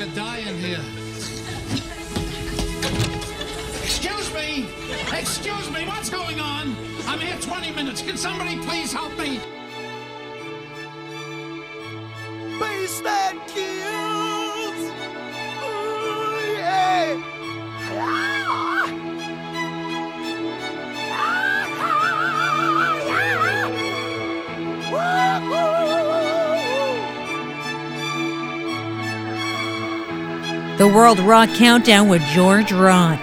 gonna die in here. Excuse me! Excuse me, what's going on? I'm here 20 minutes. Can somebody please help me? Baseline kills! Ooh, yeah! The World Rock Countdown with George Rock.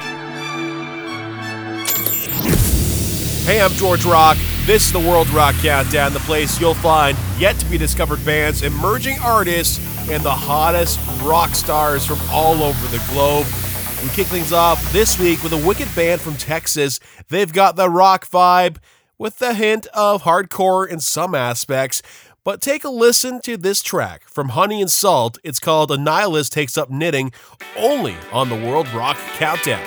Hey, I'm George Rock. This is the World Rock Countdown, the place you'll find yet-to-be-discovered bands, emerging artists, and the hottest rock stars from all over the globe. We kick things off this week with a wicked band from Texas. They've got the rock vibe with a hint of hardcore in some aspects. But take a listen to this track from Honey and Salt. It's called A Nihilist Takes Up Knitting, only on the World Rock Countdown.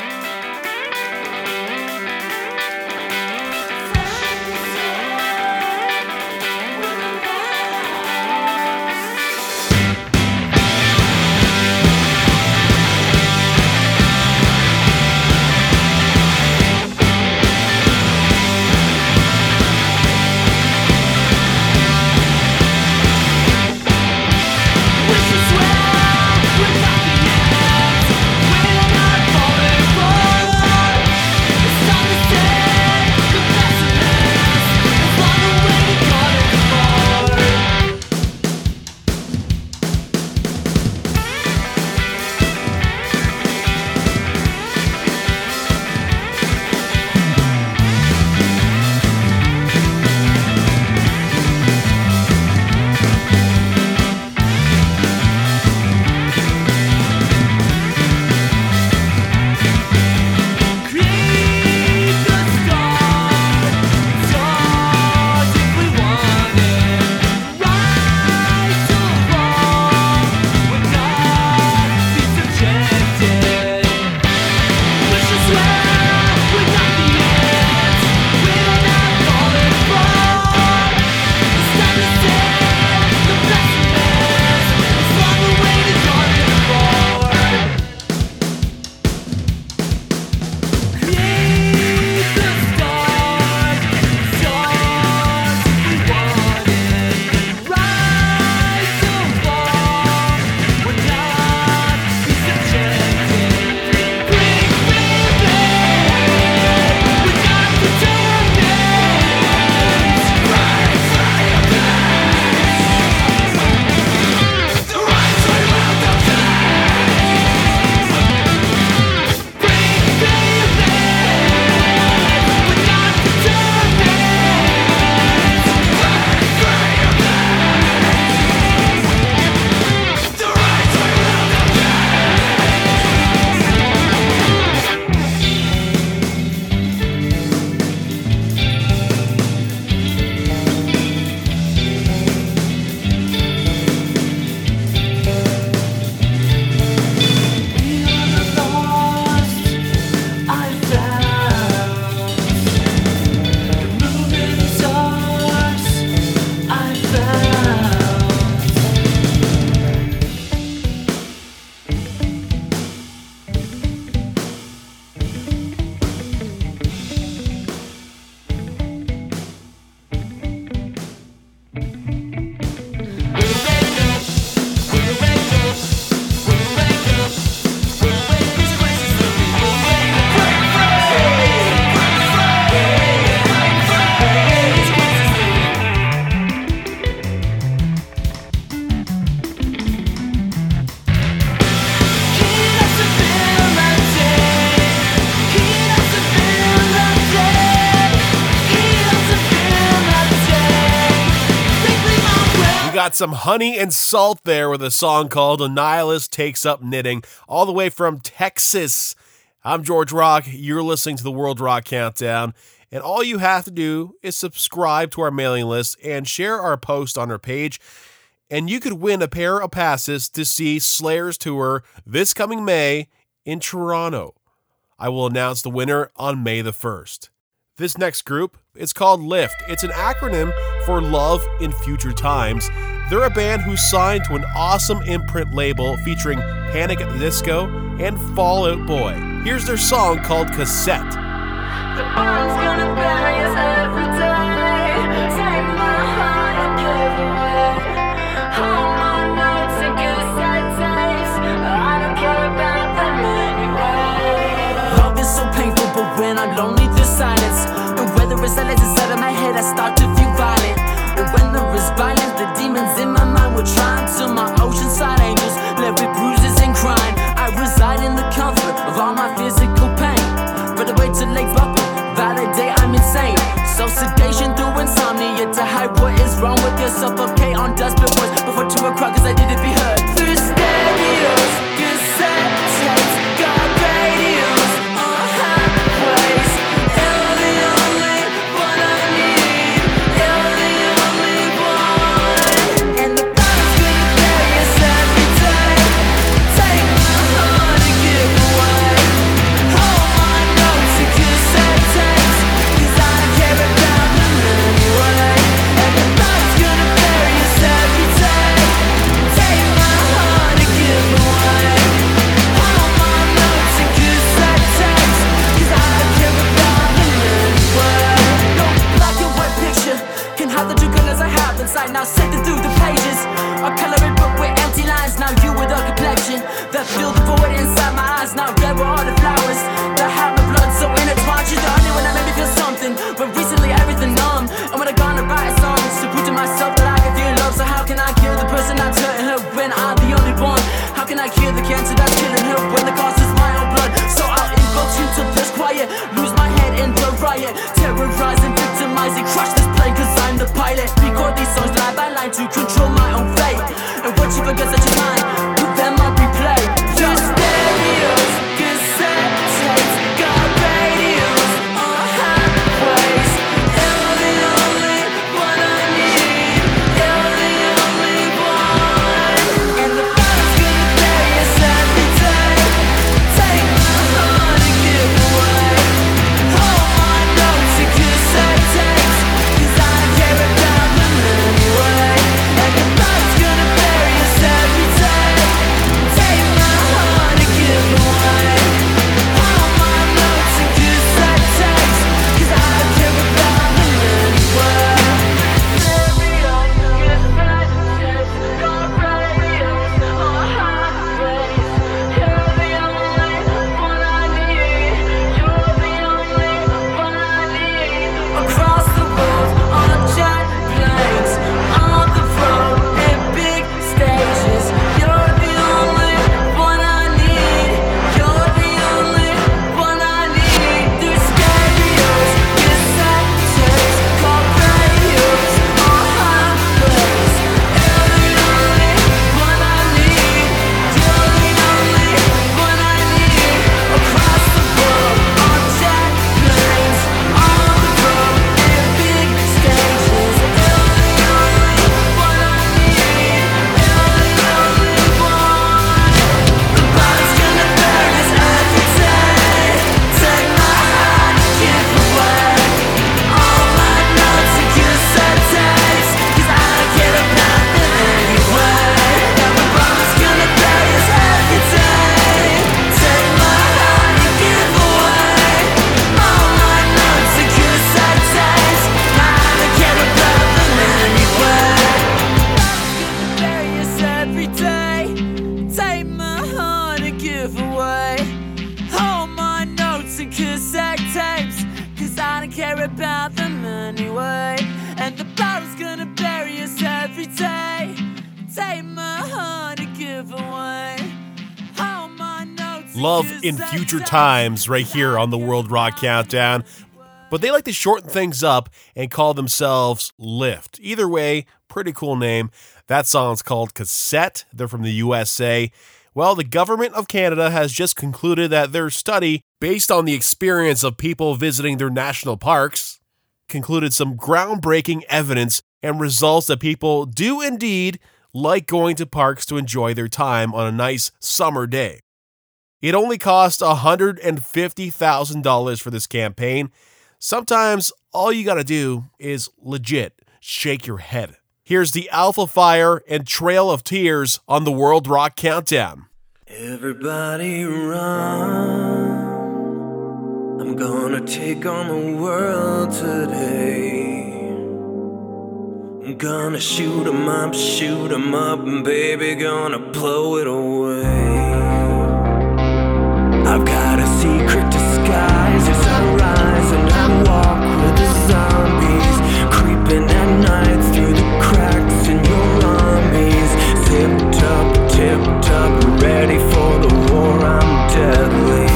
Got some Honey and Salt there with a song called A Nihilist Takes Up Knitting, all the way from Texas. I'm George Rock. You're listening to the World Rock Countdown. And all you have to do is subscribe to our mailing list and share our post on our page. And you could win a pair of passes to see Slayer's tour this coming May in Toronto. I will announce the winner on May the 1st. This next group is called LIFT. It's an acronym for Love in Future Times. They're a band who signed to an awesome imprint label featuring Panic at the Disco and Fall Out Boy. Here's their song called Cassette. The bomb's gonna bury us every day. Take my heart and give away. All my notes and cassette tapes. I don't care about them anyway. Love is so painful, but when I'm lonely, there's silence. And whether it's silence inside of my head, I start to feel violent. And when there is violence, the demons in my mind will try until my oceanside angels left with bruises and crime. I reside in the comfort of all my physical pain. But I wait till late buckle, validate I'm insane. Self-sedation through insomnia to hide what is wrong with you. Suffocate on desperate words before 2 o'clock cause I didn't be heard. Through stereos, cassette tapes, got radios on highways. You're the only one I need. You're the only one. And the bomb's gonna bury us every day. Take my heart and give away. All my notes and cassette tapes, cause I don't care about them anyway. And the bomb's gonna bury us every day. Take my heart and give away. All my notes and cassette tapes, cause I don't care about them anyway. No black and white picture can hide the true colors I have inside. Now sifting through the pages, a coloring book with empty lines. Now you with a complexion that filled the void inside my eyes. Now there were all the flowers that have my blood so intertwined. She's the only one that made me feel something, but recently everything numb. And when I gone to write songs to prove to myself that I can feel love. So how can I kill the person that's hurting her when I'm the only one? How can I cure the cancer that's killing her when the cause is my own blood? So I'll invoke you till there's quiet, lose my head in the riot, terrorize and victimize and crush this plane cause I'm the pilot. Record these songs line by line to control my own fate. And what you forget that you mind, put them on replay. Just stereos, cassette tapes, got radios on highways. You're the only one I need. You're the only one. And the bomb's gonna bury us every day. Take my heart and give away. All my notes and cassette tapes, cause I don't care about them anyway. And the bomb's gonna bury us every day. Take my heart and give away. All my notes and cassette tapes, cause I don't care about them anyway. Stereos, cassette tapes, got radios on highways. You're the only one I need. You're the only one I need. Across the world, on jet planes, on the road, in big stages. You're the only one I need. You're the only one I need. Through stereos, cassette tapes, got radios on highways. You're the only one I need. You're the only one I need. Across the world, on jet planes, on the road, in big stages. You're the only one I need. You're the only one. The bomb's gonna bury us every day. Take my heart and give away. All my notes and cassette tapes, cause I don't care about them anyway. And the bomb's gonna bury us every day. Take my heart and give away. All my notes and cassette tapes, I don't care about them anyway. The bomb's gonna bury us every day. Take my heart and give away. All my notes and cassette tapes, cause I don't care about them anyway. And the bomb's gonna bury us every day. Take my heart and give away. All my notes and Love in cassette Future tapes. Times right here on the World Rock Countdown. But they like to shorten things up and call themselves Lift. Either way, pretty cool name. That song's called Cassette. They're from the USA. Well, the government of Canada has just concluded that their study, based on the experience of people visiting their national parks, concluded some groundbreaking evidence and results that people do indeed like going to parks to enjoy their time on a nice summer day. It only cost $150,000 for this campaign. Sometimes all you gotta do is legit shake your head. Here's the Alpha Fire and Trail of Tears on the World Rock Countdown. Everybody run, I'm gonna take on the world today. I'm gonna shoot 'em up, and baby, gonna blow it away. I've got a secret disguise as I rise and I walk with the zombies, creeping at night through the cracks in your armies. Zipped up, tipped up, ready for the war, I'm deadly.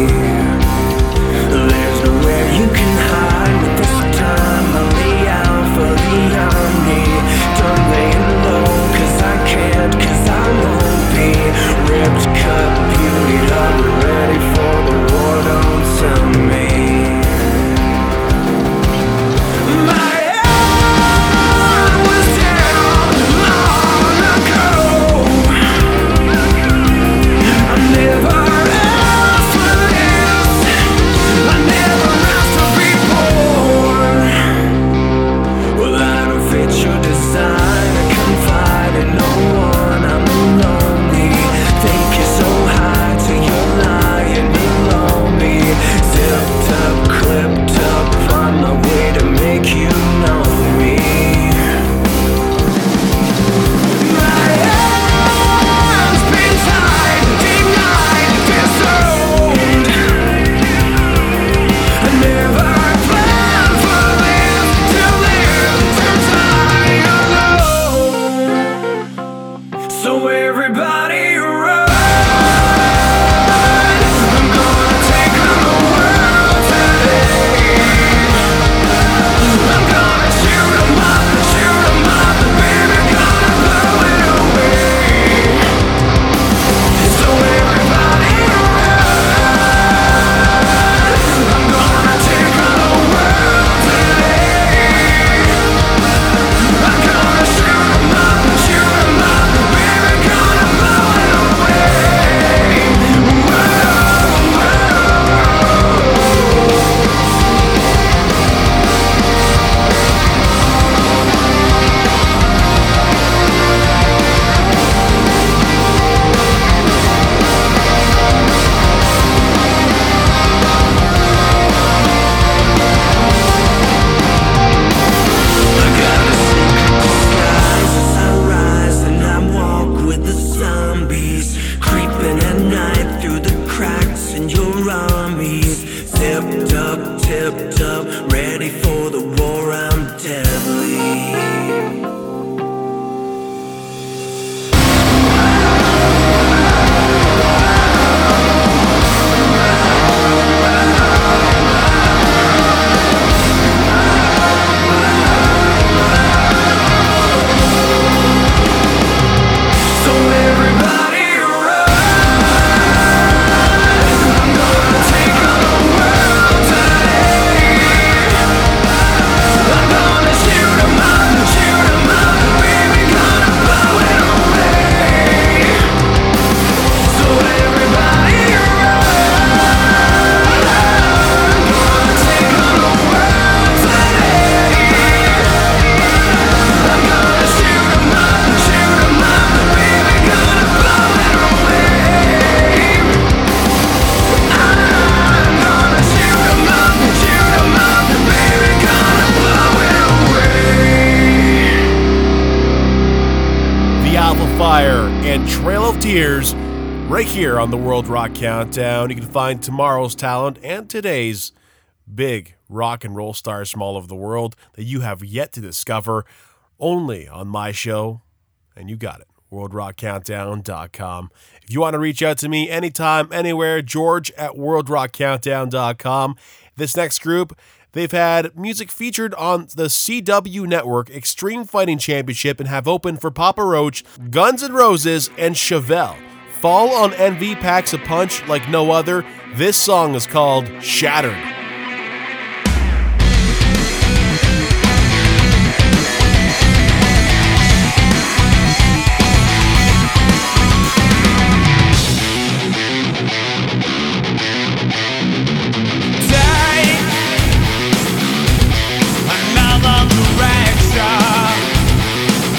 There's nowhere you can hide, but this time I'm the alpha, the omni. Done laying low, cause I can't, cause I won't be. Ripped, cut, beautied up, ready for the war, don't tell me. My head was down long ago. I never asked for this, I never asked to be born. Well, I don't fit your design, I confide in no one, I'm lonely. Think you're so high till you're lying below me. Zipped up, clipped up, on my way to make you know me. My hands been tied, denied, disowned. I never planned for this, to live, to die alone. So everybody run, I'm gonna take on the world today. I'm gonna shoot 'em up, and baby, gonna blow it away. So everybody run, I'm gonna take on the world today. I'm gonna shoot 'em up, and baby, gonna blow it away. As I rise and I walk with the zombies, creeping at night through the cracks in your armies. Zipped up, tipped up, ready for the war, I'm deadly. So everybody run, I'm gonna take on the world today. I'm gonna shoot 'em up, baby, gonna blow it away. So everybody run, I'm gonna take on the world today. I'm gonna shoot 'em up, baby, gonna blow it away. I'm gonna shoot 'em up, baby, gonna blow it away. The Alpha Fire and Trail of Tears right here on the World Rock Countdown. You can find tomorrow's talent and today's big rock and roll stars from all over the world that you have yet to discover only on my show. And you got it, worldrockcountdown.com. If you want to reach out to me anytime, anywhere, George at worldrockcountdown.com. This next group, they've had music featured on the CW Network Extreme Fighting Championship and have opened for Papa Roach, Guns N' Roses, and Chevelle. Fall on NV packs a punch like no other. This song is called Shattered. Take another direction.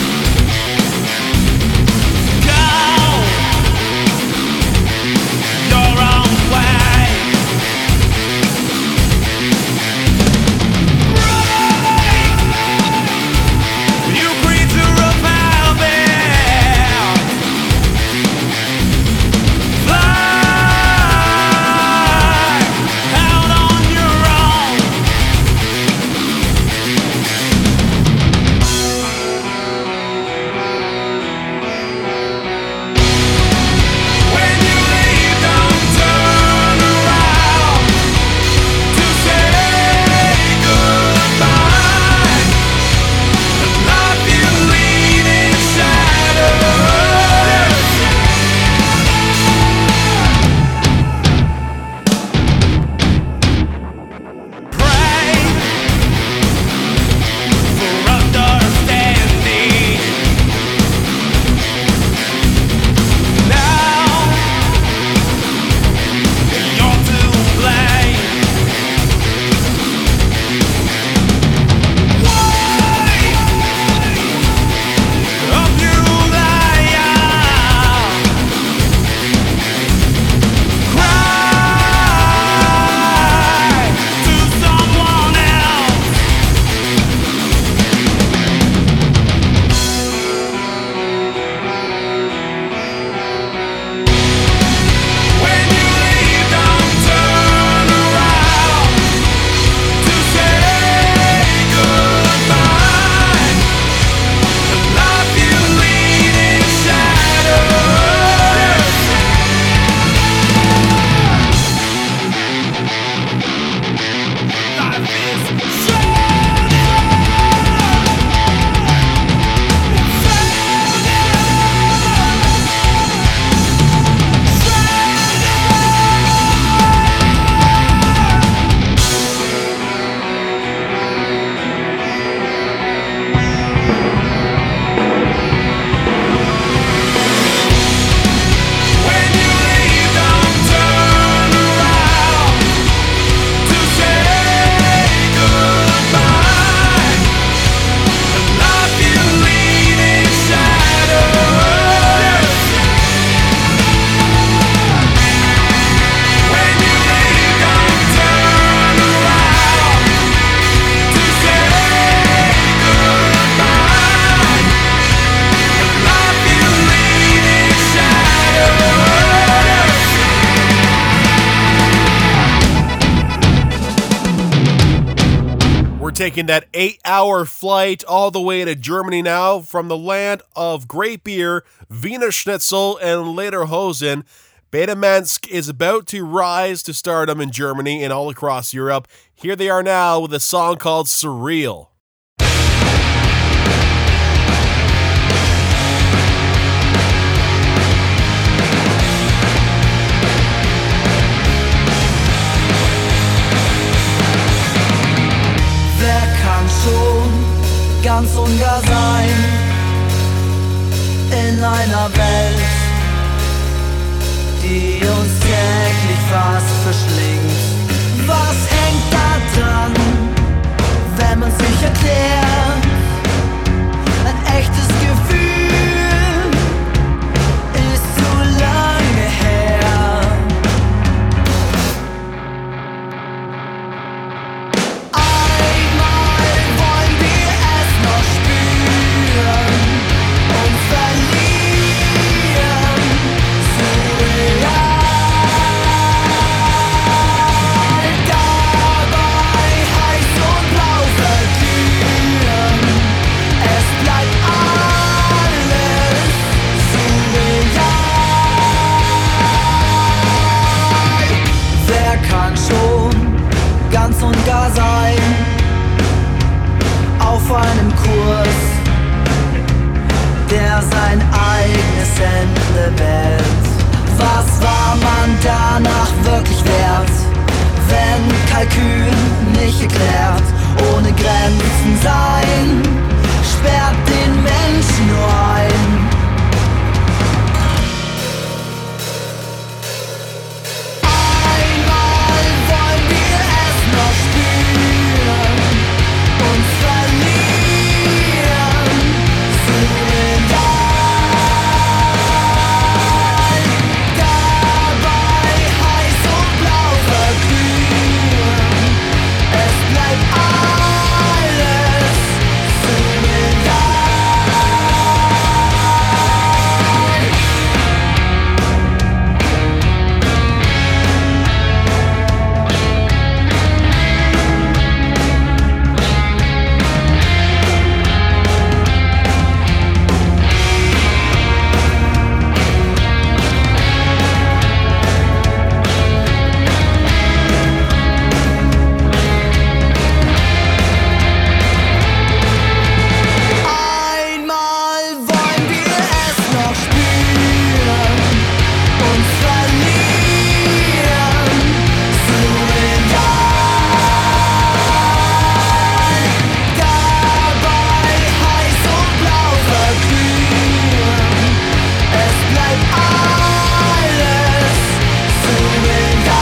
taking that 8-hour flight all the way to Germany now from the land of great beer, Wiener Schnitzel, and Lederhosen. Betamansk is about to rise to stardom in Germany and all across Europe. Here they are now with a song called Surreal. Wer kann schon ganz und gar sein in einer Welt, die uns täglich fast verschlingt? Was hängt da dran, wenn man sich erklärt? Ein echtes Gefühl ist zu lange her. Einmal wollen wir es noch spüren und verlieren. Surreal. Dabei heiß und blau verglühen. Es bleibt alles surreal. Wer kann schon ganz und gar sein auf einem Kurs, der sein eigenes Ende wählt? Was war man danach wirklich wert, wenn Kalkül nicht erklärt? Ohne Grenzen sein sperrt den Menschen nur ein. Einmal wollen wir es noch spüren und verlieren. Surreal. Dabei heiß und blau verglühen. Es bleibt alles surreal. Einmal wollen wir es noch spüren und verlieren. Surreal. Dabei heiß und blau verglühen. Es bleibt alles surreal.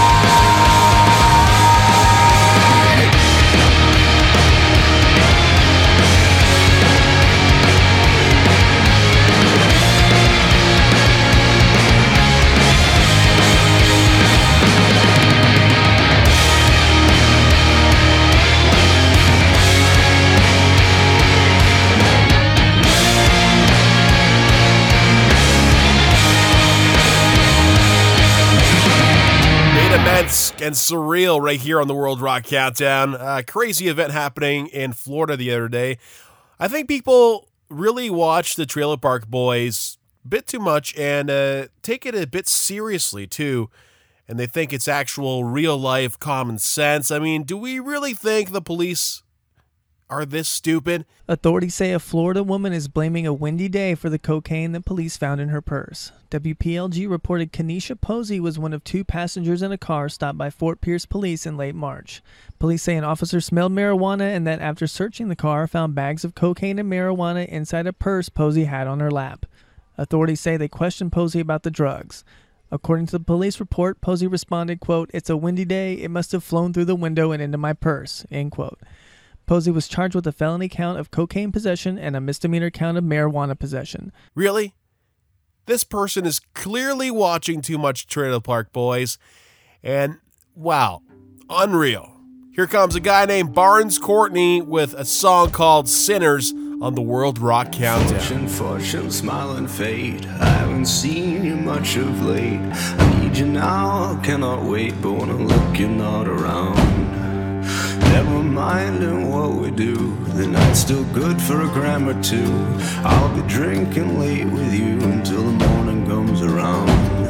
Betamansk and Surreal right here on the World Rock Countdown. Crazy event happening in Florida the other day. I think people really watch the Trailer Park Boys a bit too much and take it a bit seriously too. And they think it's actual real life common sense. I mean, do we really think the police are this stupid? Authorities say a Florida woman is blaming a windy day for the cocaine that police found in her purse. WPLG reported Kenesha Posey was one of 2 passengers in a car stopped by Fort Pierce police in late March. Police say an officer smelled marijuana and that after searching the car, found bags of cocaine and marijuana inside a purse Posey had on her lap. Authorities say they questioned Posey about the drugs. According to the police report, Posey responded, quote, "It's a windy day. It must have flown through the window and into my purse," end quote. Posey was charged with a felony count of cocaine possession and a misdemeanor count of marijuana possession. Really? This person is clearly watching too much Trailer Park Boys. And wow, unreal. Here comes a guy named Barnes Courtney with a song called Sinners on the World Rock Countdown. Fortune, smile and fade. I haven't seen you much of late. I need you now, cannot wait, but when I look, you're not around. never minding what we do. The night's still good for a gram or two. I'll be drinking late with you until the morning comes around.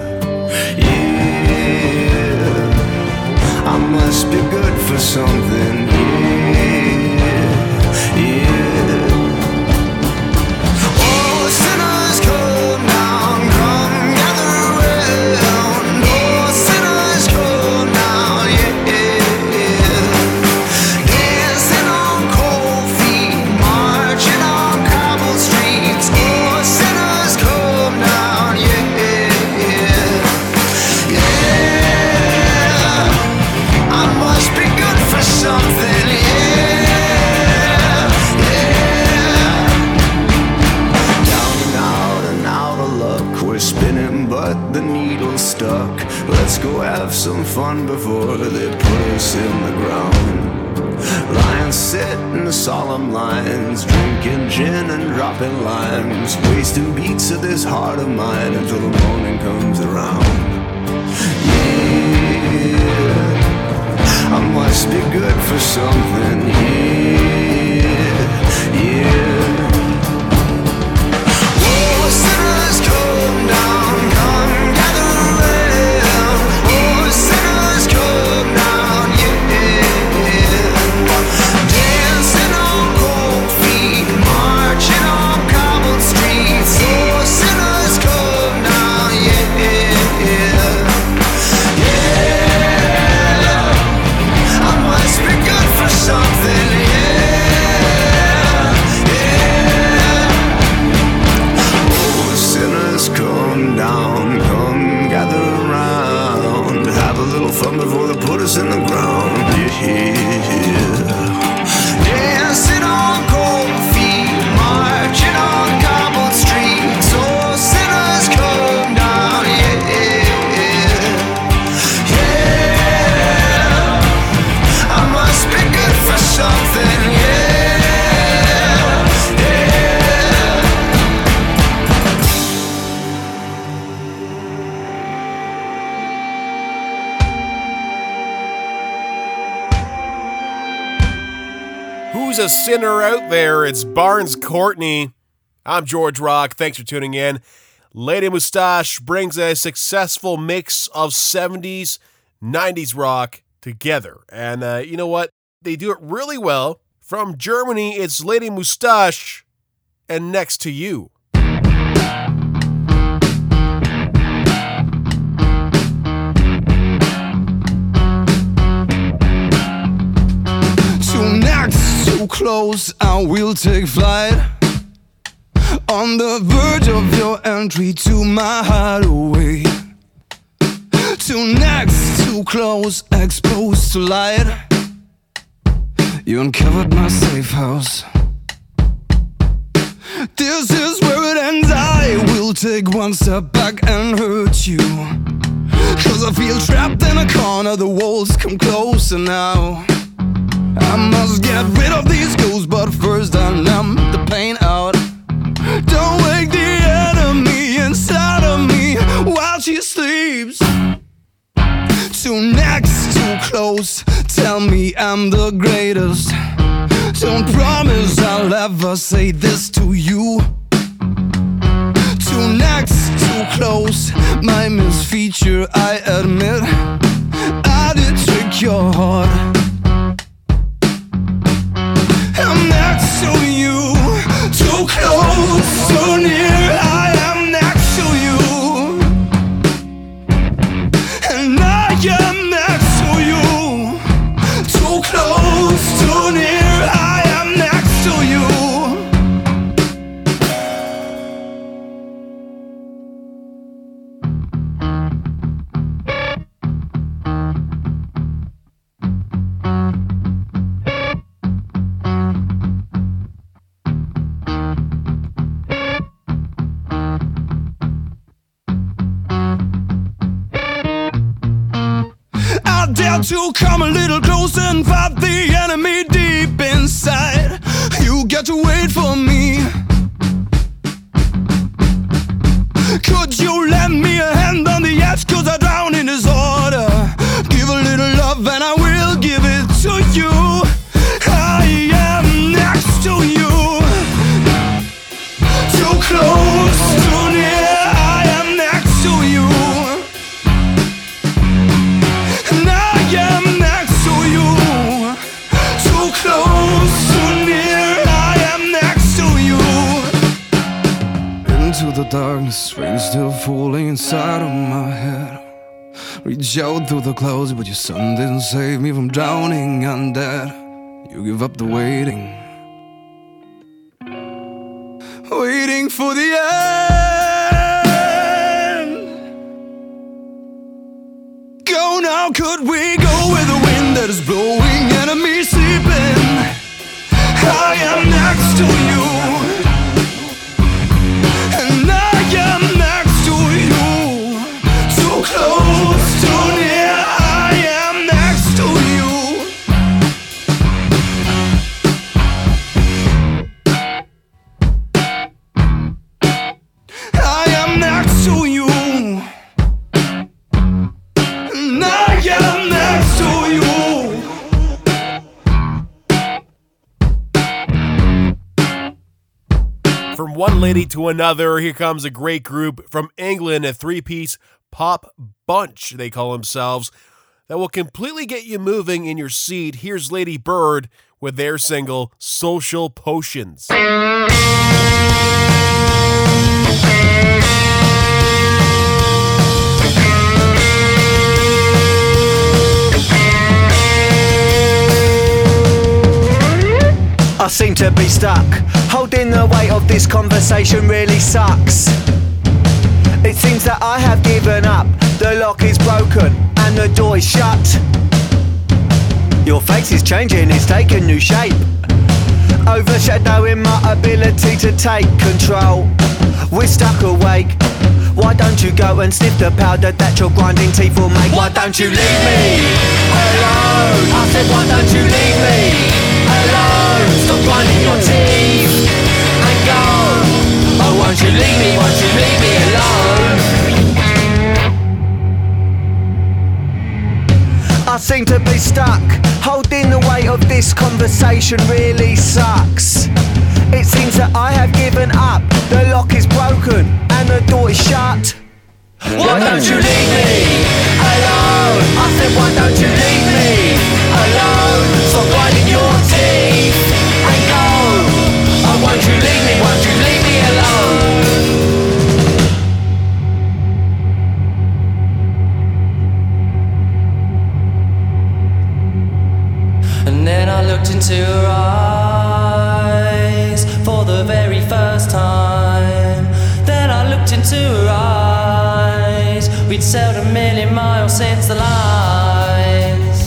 Yeah, I must be good for something. Yeah, yeah. Oh, sinners come down, come gather around. Oh, sinners come down, yeah. Dancing on cold feet, marching on cobbled streets. Oh, sinners come down, yeah. Yeah, I must be good for something, yeah. We're spinning but the needle's stuck. Let's go have some fun before they put us in the ground. Lying sit in the solemn lines, drinking gin and dropping limes, wasting beats of this heart of mine until the morning comes around. Yeah, I must be good for something. Yeah, yeah. Fun before they put us in the ground. Yeah. Dancing on cold feet, marching on cobbled streets. Oh, sinners come down. Yeah. Yeah, I must be good for something. Who's a sinner out there? It's Barnes Courtney. I'm George Rock. Thanks for tuning in. Lady Moustache brings a successful mix of 70s, 90s rock together. And you know what? They do it really well. From Germany, it's Lady Moustache and Next to You. Too close, I will take flight. On the verge of your entry to my hideaway. Too next, too close, exposed to light. You uncovered my safe house. This is where it ends. I will take one step back and hurt you. 'Cause I feel trapped in a corner, the walls come closer now. I must get rid of these ghosts, but first I numb the pain out. Don't wake the enemy inside of me while she sleeps. Too next, too close, tell me I'm the greatest. Don't promise I'll ever say this to you. Too next, too close, my misfeature I admit. I did trick your heart. I'm next to you, too close, too near. I am next to you, and I am next to you. Too close, too near. I am next to you. Dare to come a little closer and fight the enemy deep inside. You get to wait for me. Could you lend me a hand on the edge? 'Cause I drown in disorder. Give a little love and I will give it to you. this rain's still falling inside of my head. Reach out through the clouds, but your sun didn't save me from drowning undead. You give up the waiting, waiting for the end. Go now, could we go where the wind that is blowing and me sleeping? I am next to you, and I am next to you. Too close, too near, I am next to you. I am next to you, and I am next to you. From one lady to another, here comes a great group from England, a three-piece pop bunch, they call themselves, that will completely get you moving in your seat. Here's Lady Bird with their single, Social Potions. I seem to be stuck. Holding the weight of this conversation really sucks. It seems that I have given up. The lock is broken and the door is shut. Your face is changing, it's taking new shape, overshadowing my ability to take control. We're stuck awake. Why don't you go and sniff the powder that your grinding teeth will make? Why don't you leave me alone? I said, why don't you leave me alone? Stop grinding your teeth and go. Oh, won't you leave me? Won't you leave me alone? I seem to be stuck. Holding the weight of this conversation really sucks. It seems that I have given up. The lock is broken and the door is shut. Why don't you leave me alone? I said, why don't you leave me alone? Stop grinding your teeth and go. Oh, won't you leave me? Won't you leave me alone? And then I looked into her eyes for the very first time. Then I looked into her eyes. We'd sailed 1,000,000 miles since the lines.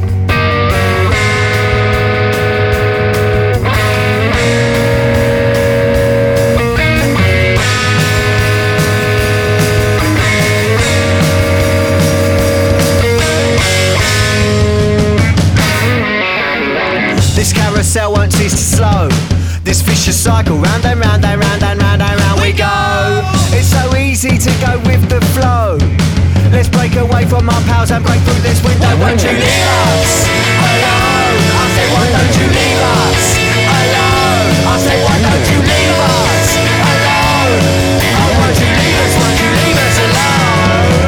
This carousel won't cease to slow. This vicious cycle, round and round and round and round and round we go. It's so easy to go with the flow. Let's break away from our pals and break through this window. Won't you leave us alone? I said, why don't you leave us alone? I said, why don't you leave us alone? Oh, won't you leave us? Won't you leave us alone?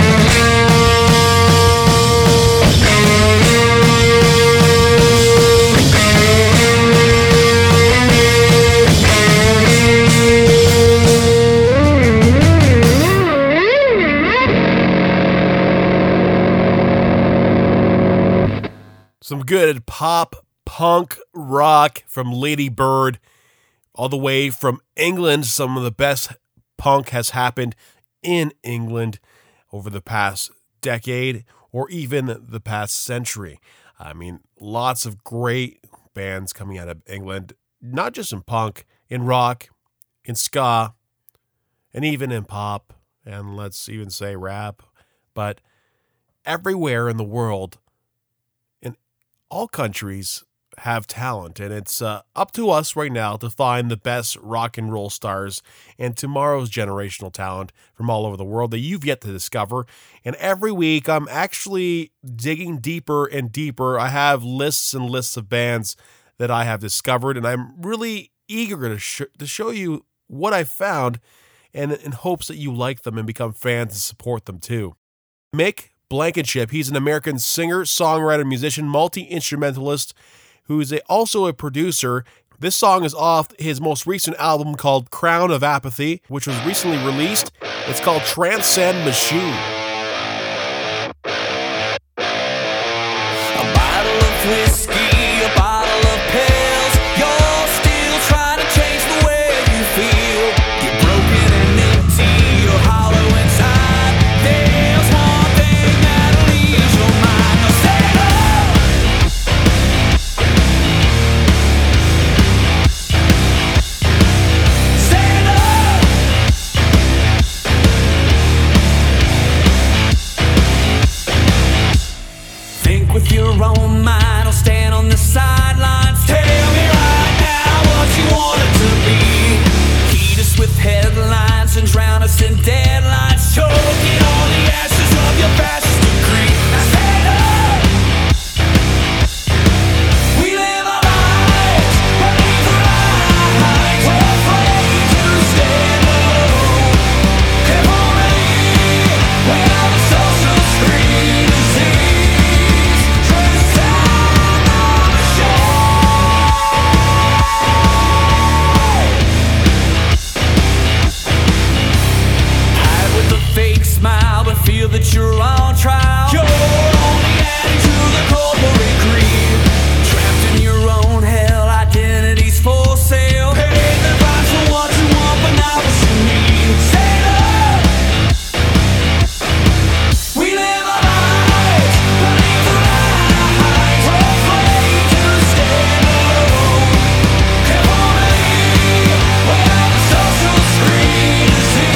Some good pop, punk, rock from Lady Bird, all the way from England. Some of the best punk has happened in England over the past decade or even the past century. I mean, lots of great bands coming out of England, not just in punk, in rock, in ska, and even in pop, and let's even say rap, but everywhere in the world, all countries have talent, and it's up to us right now to find the best rock and roll stars and tomorrow's generational talent from all over the world that you've yet to discover. And every week, I'm actually digging deeper and deeper. I have lists and lists of bands that I have discovered, and I'm really eager to show you what I found, and in hopes that you like them and become fans and support them too. Mick Blankenship, he's an American singer, songwriter, musician, multi-instrumentalist, who is also a producer. This song is off his most recent album called Crown of Apathy, which was recently released. It's called Transcend Machine. A bottle of whiskey, a bottle of pills. You're still trying to change the way you feel. You're broken and empty, you're hollow inside. There's one thing that'll ease your mind. Now stand up. Stand up. Think with your own mind, or stand on the sidelines. Tell me right now what you want it to be. Heat us with headlines and drown us in deadlines. Choking on the ashes of your fascist decree. Now stand up. We live our lives beneath the lights. We're afraid to stand alone. Carefully, we have a social screen disease. Fake smile, but feel that you're on trial. You're only adding to the corporate greed. Trapped in your own hell, identities for sale. Pay the price for what you want, but not what you need. Stand up. We live our lives beneath the lights. We're afraid to stand alone. Carefully, we have a social screen disease.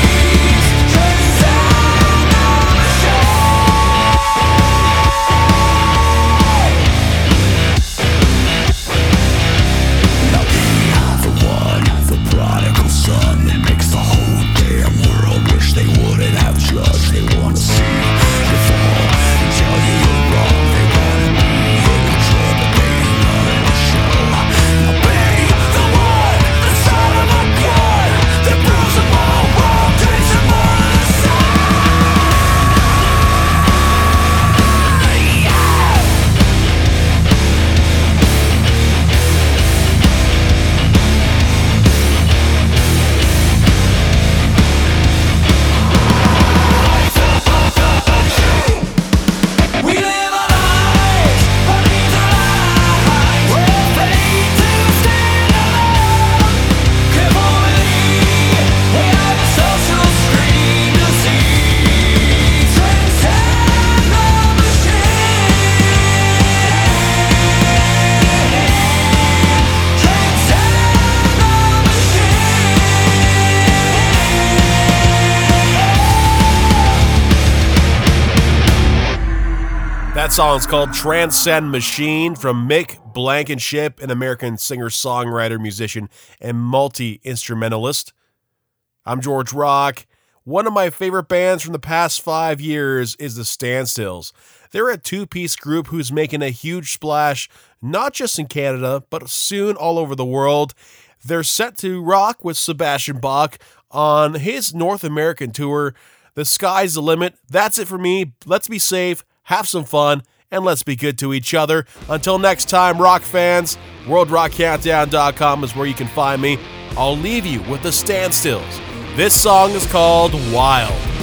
That song's called Transcend Machine from Mick Blankenship, an American singer-songwriter, musician, and multi-instrumentalist. I'm George Rock. One of my favorite bands from the past 5 years is the Standstills. They're a two-piece group who's making a huge splash, not just in Canada, but soon all over the world. They're set to rock with Sebastian Bach on his North American tour. The sky's the limit. That's it for me. Let's be safe, have some fun, and let's be good to each other. Until next time, rock fans, WorldRockCountdown.com is where you can find me. I'll leave you with the Standstills. This song is called Wild.